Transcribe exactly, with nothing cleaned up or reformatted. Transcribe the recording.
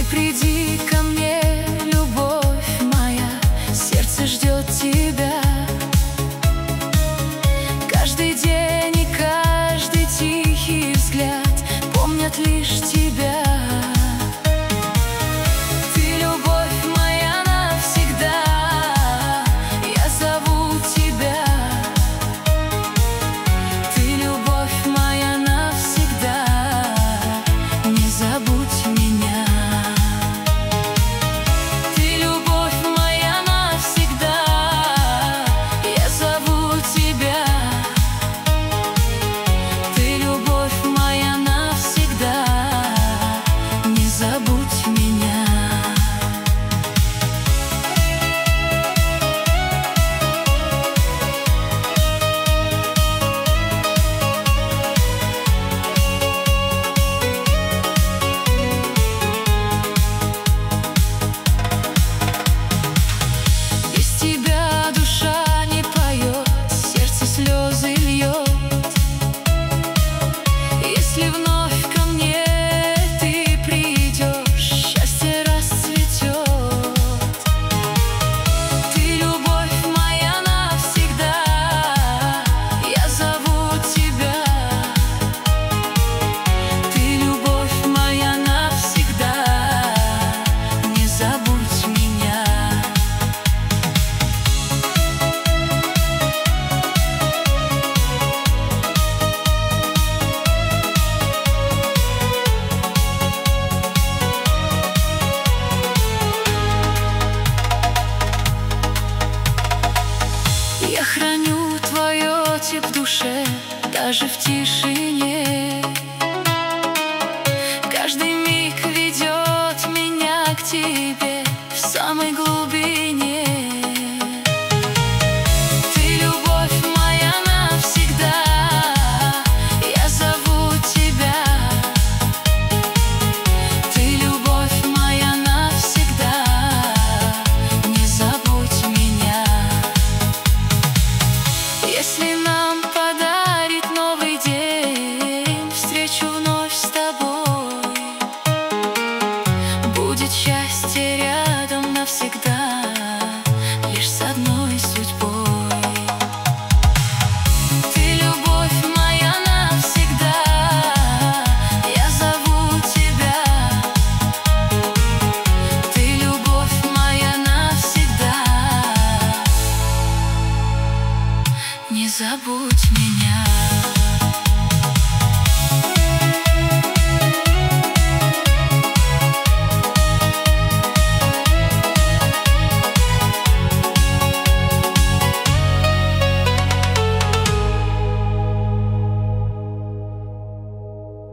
приди ко мне, любовь моя, сердце ждет тебя. Каждый день и каждый тихий взгляд помнят лишь тебя. Ты любовь моя навсегда, я зову тебя. Ты любовь моя навсегда, не забудь меня. Ты любовь моя навсегда, я зову тебя. Ты любовь моя навсегда, не забудь меня. Без тебя душа не поет, сердце слезы льет. Если вновь ко мне ты придешь, счастье расцветет. Ты любовь моя навсегда, я зову тебя. Ты любовь моя навсегда, не забудь меня. Я храню твое тепло в душе, даже в тишине. Каждый миг ведет меня к тебе в самой глубине. Ты любовь моя навсегда, я зову тебя. Ты любовь моя навсегда, не забудь меня. Если нам подарит новый день встречу вновь с тобой, будет счастье рядом навсегда, лишь с одной судьбой. Ты любовь моя навсегда, я зову тебя. Ты любовь моя навсегда, не забудь меня.